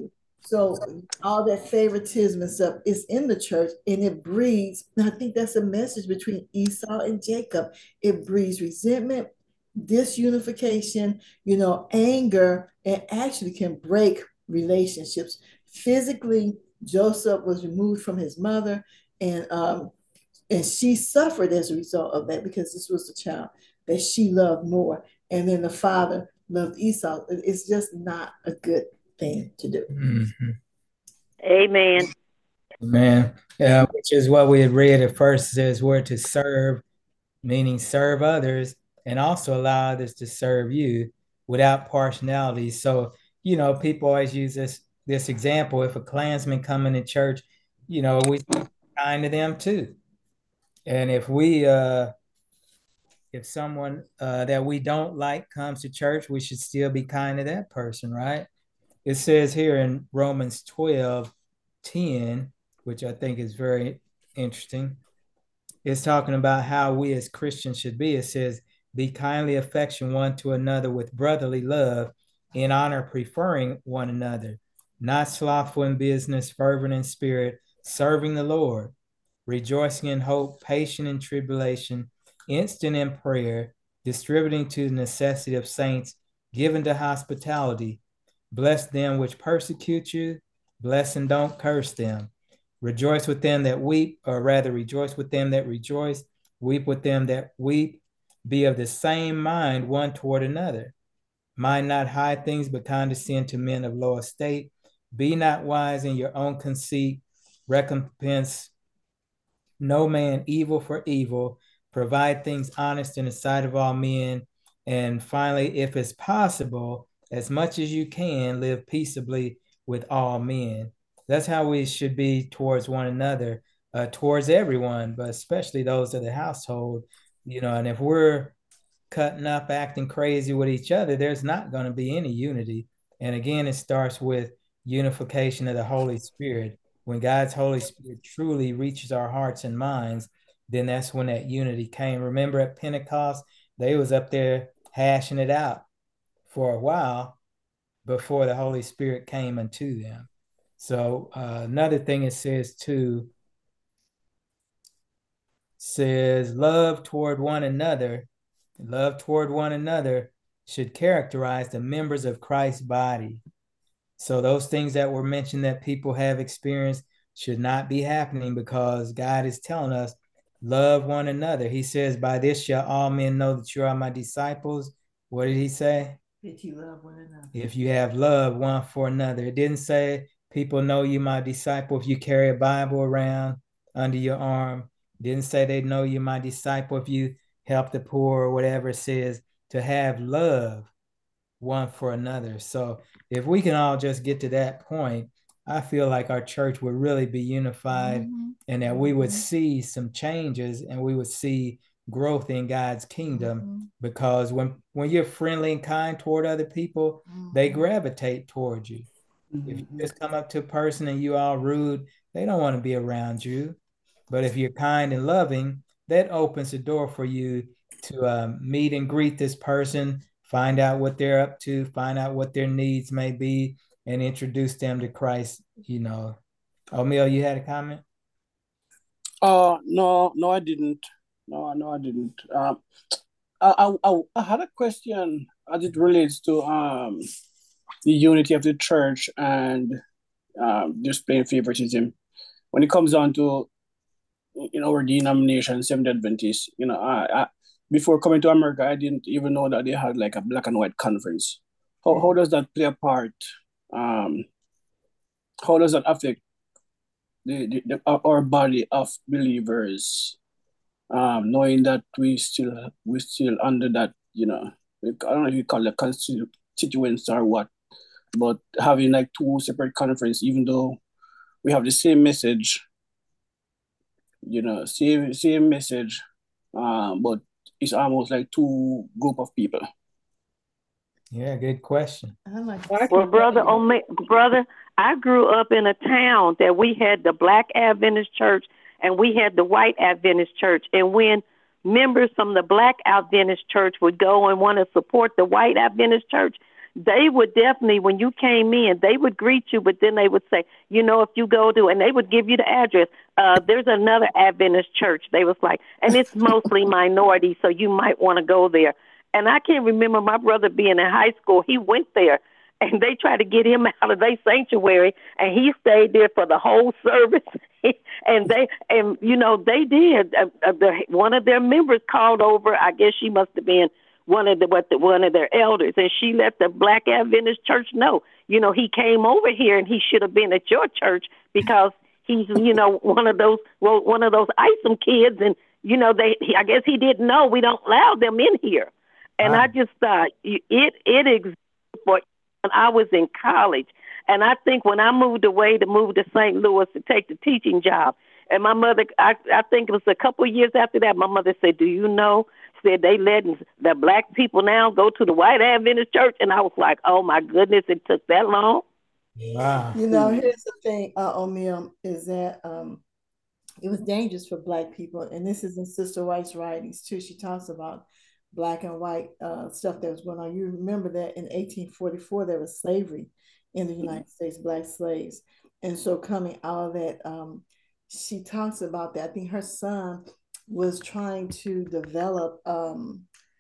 So all that favoritism and stuff is in the church, and it breeds. And I think that's a message between Esau and Jacob. It breeds resentment, disunification, you know, anger, and actually can break relationships. Physically, Joseph was removed from his mother, and um, and she suffered as a result of that because this was the child that she loved more. And then the father loved Esau. It's just not a good thing to do. Mm-hmm. Amen. Man, yeah, which is what we had read at first. It says we're to serve, meaning serve others, and also allow others to serve you without partiality. So, you know, people always use this this example. If a Klansman come into church, you know, we be kind to them too. And if we uh if someone uh that we don't like comes to church, we should still be kind to that person, right? It says here in Romans twelve ten, which I think is very interesting. It's talking about how we as Christians should be. It says, be kindly affection one to another with brotherly love, in honor preferring one another, not slothful in business, fervent in spirit, serving the Lord, rejoicing in hope, patient in tribulation, instant in prayer, distributing to the necessity of saints, given to hospitality. Bless them which persecute you, bless and don't curse them. Rejoice with them that weep, or rather rejoice with them that rejoice, weep with them that weep. Be of the same mind one toward another. Mind not high things, but condescend to men of low estate. Be not wise in your own conceit. Recompense no man evil for evil. Provide things honest in the sight of all men. And finally, if it's possible, as much as you can, live peaceably with all men. That's how we should be towards one another, uh, towards everyone, but especially those of the household. You know, and if we're cutting up, acting crazy with each other, there's not going to be any unity. And again, it starts with unification of the Holy Spirit. When God's Holy Spirit truly reaches our hearts and minds, then that's when that unity came. Remember at Pentecost, they was up there hashing it out for a while before the Holy Spirit came unto them. So uh, another thing it says too, says love toward one another, love toward one another should characterize the members of Christ's body. So those things that were mentioned that people have experienced should not be happening, because God is telling us, love one another. He says, by this shall all men know that you are my disciples. What did he say? If you love one another. If you have love one for another. It didn't say people know you my disciple if you carry a Bible around under your arm. It didn't say they know you my disciple if you help the poor or whatever. It says to have love one for another. So if we can all just get to that point, I feel like our church would really be unified, mm-hmm. and that we would see some changes and we would see growth in God's kingdom, mm-hmm. because when when you're friendly and kind toward other people, mm-hmm. they gravitate towards you. Mm-hmm. If you just come up to a person and you all rude, they don't want to be around you. But if you're kind and loving, that opens the door for you to um, meet and greet this person, find out what they're up to, find out what their needs may be, and introduce them to Christ. You know, O'Meal, you had a comment? Uh, no, no, I didn't. No, no, I didn't. Um, I, I, I had a question as it relates to um the unity of the church and um displaying favoritism. When it comes down to, you know, our denomination, Seventh-day Adventist, you know, I, I before coming to America, I didn't even know that they had like a black and white conference. How how does that play a part? Um, how does that affect the, the, the our body of believers? Um, knowing that we still we still under that, you know, I don't know if you call it constituents or what, but having like two separate conferences, even though we have the same message, you know, same same message, um, but it's almost like two group of people. Yeah, good question. Well, brother, on me, brother, I grew up in a town that we had the Black Adventist Church and we had the White Adventist Church. And when members from the Black Adventist Church would go and want to support the White Adventist Church, they would definitely, when you came in, they would greet you, but then they would say, you know, if you go to, and they would give you the address. Uh, there's another Adventist church. They was like, and it's mostly minority, so you might want to go there. And I can remember my brother being in high school. He went there, and they tried to get him out of their sanctuary, and he stayed there for the whole service. and they, and you know, they did. Uh, uh, the, one of their members called over. I guess she must have been one of the what the, one of their elders, and she let the Black Adventist church know. You know, he came over here, and he should have been at your church because he's, you know, one of those well, one of those Isom kids, and you know, they. He, I guess he didn't know we don't allow them in here. And wow. I just thought it it existed for when I was in college. And I think when I moved away to move to Saint Louis to take the teaching job, and my mother, I, I think it was a couple of years after that, my mother said, do you know, said they letting the black people now go to the white Adventist church? And I was like, oh, my goodness, it took that long. Wow. You know, here's the thing, uh, O'Mill, is that um, it was dangerous for black people. And this is in Sister White's writings, too. She talks about black and white uh, stuff that was going on. You remember that in eighteen forty-four, there was slavery in the United States, black slaves. And so coming out of that, um, she talks about that. I think her son was trying to develop um,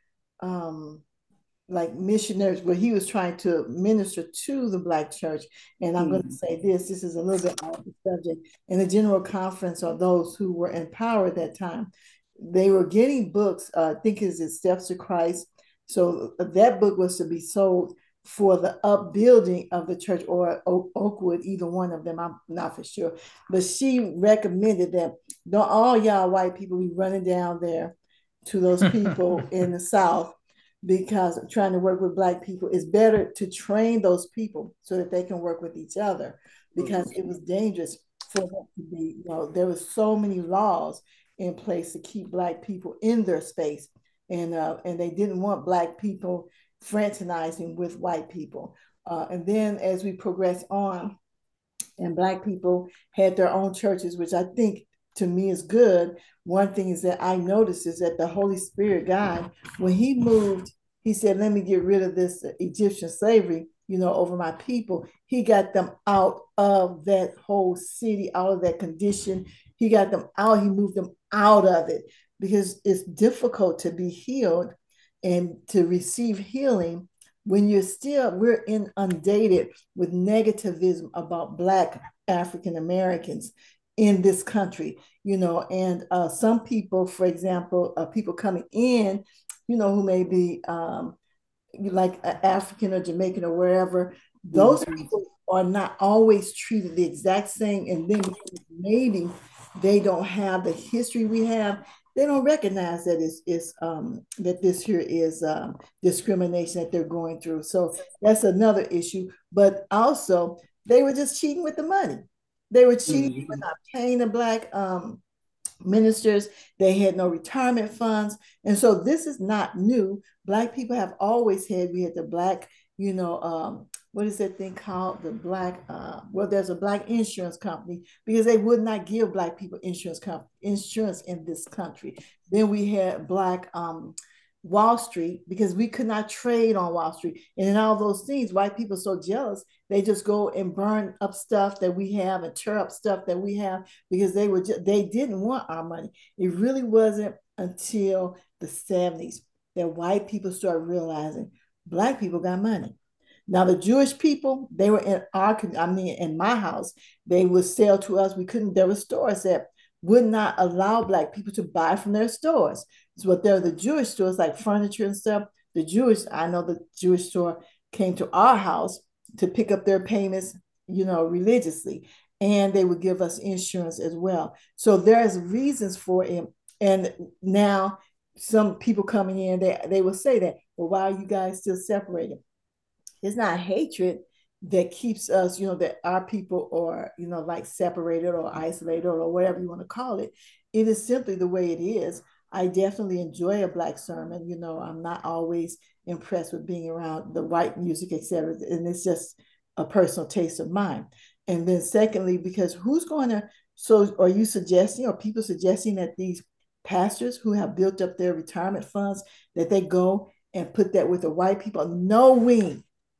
um, like missionaries, where he was trying to minister to the black church. And I'm mm-hmm. going to say this, this is a little bit off the subject. In the General Conference, or those who were in power at that time, they were getting books, uh, I think it's Steps to Christ. So that book was to be sold for the upbuilding of the church, or Oak, Oakwood, either one of them, I'm not for sure. But she recommended that don't all y'all white people be running down there to those people in the South, because trying to work with black people is better to train those people so that they can work with each other, because it was dangerous for them to be, you know, there was so many laws in place to keep black people in their space. And, uh, and they didn't want black people fraternizing with white people. Uh, and then as we progress on, and black people had their own churches, which I think to me is good. One thing is that I noticed is that the Holy Spirit God, when he moved, he said, let me get rid of this Egyptian slavery, you know, over my people. He got them out of that whole city, out of that condition. He got them out. He moved them out of it, because it's difficult to be healed and to receive healing when you're still, we're inundated with negativism about Black African Americans in this country, you know, and uh, some people, for example, uh, people coming in, you know, who may be um, like African or Jamaican or wherever, those mm-hmm. people are not always treated the exact same. And then maybe they don't have the history we have. They don't recognize that it's, it's um, that this here is um, discrimination that they're going through. So that's another issue. But also, they were just cheating with the money. They were cheating mm-hmm. with not paying the Black um, ministers. They had no retirement funds. And so this is not new. Black people have always had, we had the Black, you know, um, what is that thing called? The Black, uh, well, there's a Black insurance company, because they would not give Black people insurance comp- insurance in this country. Then we had Black um, Wall Street, because we could not trade on Wall Street. And in all those things, white people are so jealous, they just go and burn up stuff that we have and tear up stuff that we have, because they were just, they didn't want our money. It really wasn't until the seventies that white people started realizing Black people got money. Now, the Jewish people, they were in our, I mean, in my house, they would sell to us. We couldn't, there were stores that would not allow Black people to buy from their stores. So what there are the Jewish stores, like furniture and stuff. The Jewish, I know the Jewish store came to our house to pick up their payments, you know, religiously. And they would give us insurance as well. So there's reasons for it. And now some people coming in, they, they will say that, well, why are you guys still separated? It's not hatred that keeps us, you know, that our people are, you know, like separated or isolated or whatever you want to call it. It is simply the way it is. I definitely enjoy a Black sermon. You know, I'm not always impressed with being around the white music, et cetera. And it's just a personal taste of mine. And then secondly, because who's going to, so are you suggesting, or people suggesting that these pastors who have built up their retirement funds, that they go and put that with the white people, knowing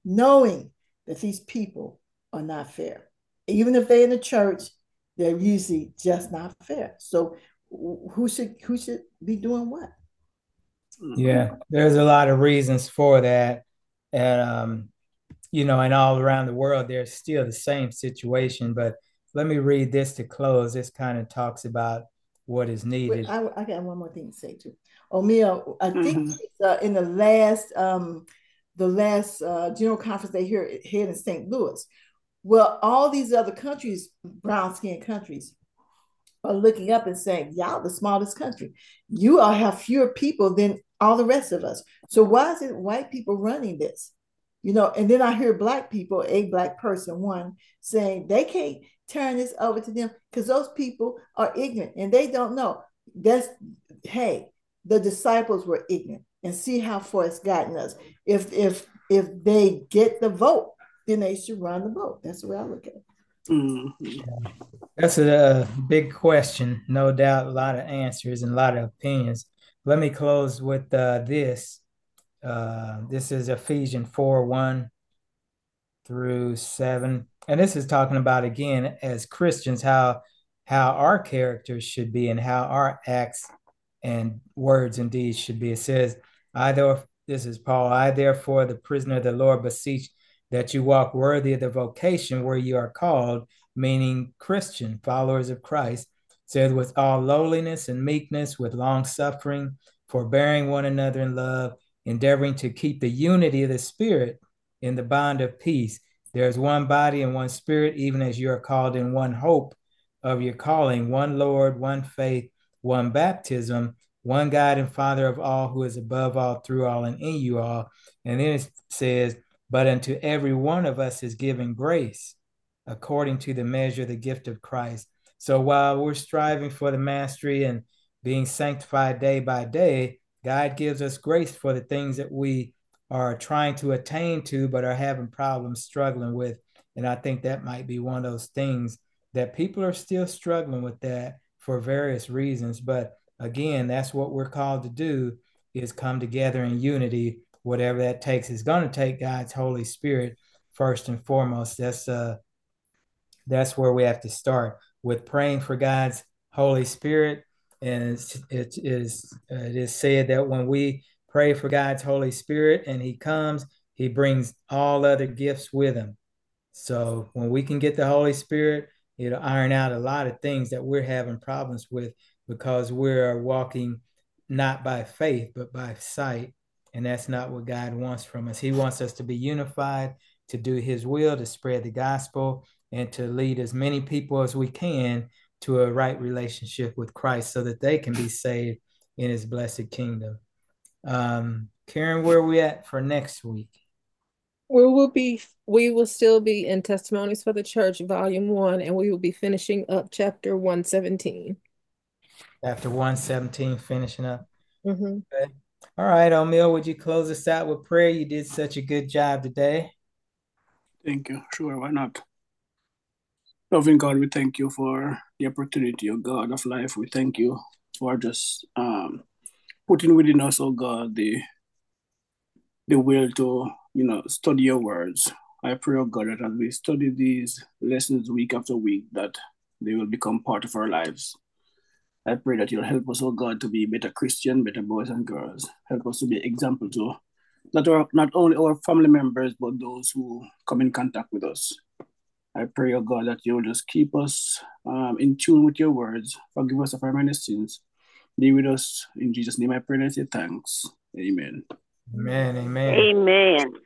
knowing that these people are not fair. Even if they're in the church, they're usually just not fair. So who should who should be doing what? Yeah, there's a lot of reasons for that. And, um, you know, and all around the world, there's still the same situation. But let me read this to close. This kind of talks about what is needed. Wait, I, I got one more thing to say too. O'Meal, I think mm-hmm. uh, in the last um, the last uh, general conference they here here in Saint Louis, well, all these other countries, brown skinned countries, are looking up and saying, y'all the smallest country. You all have fewer people than all the rest of us. So why is it white people running this? You know, and then I hear black people, a black person, one, saying they can't turn this over to them because those people are ignorant and they don't know. That's, hey, the disciples were ignorant, and see how far it's gotten us. If if if they get the vote, then they should run the vote. That's the way I look at it. Mm-hmm. That's a, a big question, no doubt. A lot of answers and a lot of opinions. Let me close with uh, this. Uh, this is Ephesians four, one through seven. And this is talking about, again, as Christians, how how our characters should be and how our acts and words and deeds should be. It says, I therefore, this is Paul, I therefore, the prisoner of the Lord, beseech that you walk worthy of the vocation where you are called, meaning Christian, followers of Christ. It says, with all lowliness and meekness, with long suffering, forbearing one another in love, endeavoring to keep the unity of the Spirit in the bond of peace. There is one body and one Spirit, even as you are called in one hope of your calling, one Lord, one faith, one baptism, one God and Father of all, who is above all, through all, and in you all. And then it says, but unto every one of us is given grace according to the measure of the gift of Christ. So while we're striving for the mastery and being sanctified day by day, God gives us grace for the things that we are trying to attain to, but are having problems struggling with. And I think that might be one of those things that people are still struggling with, that for various reasons. But again, that's what we're called to do, is come together in unity. Whatever that takes is going to take God's Holy Spirit first and foremost. That's uh, that's where we have to start, with praying for God's Holy Spirit. And it's, it is uh, it is said that when we pray for God's Holy Spirit and He comes, He brings all other gifts with Him. So when we can get the Holy Spirit, it'll iron out a lot of things that we're having problems with, because we're walking not by faith, but by sight. And that's not what God wants from us. He wants us to be unified, to do His will, to spread the gospel, and to lead as many people as we can to a right relationship with Christ, so that they can be saved in His blessed kingdom. Um, Karen, where are we at for next week? We will be, we will still be in Testimonies for the Church, Volume One, and we will be finishing up Chapter one seventeen. After one seventeen, finishing up. Mm-hmm. Okay. All right, O'Meal, would you close us out with prayer? You did such a good job today. Thank you. Sure, why not? Loving God, we thank you for the opportunity, O God of life. We thank you for just um, putting within us, oh God, the the will to, you know, study your words. I pray, oh God, that as we study these lessons week after week, that they will become part of our lives. I pray that you'll help us, oh God, to be better Christian, better boys and girls. Help us to be an example to not, our, not only our family members, but those who come in contact with us. I pray, oh God, that you'll just keep us um, in tune with your words. Forgive us of our many sins. Be with us. In Jesus' name I pray and I say thanks. Amen. Amen. Amen. Amen.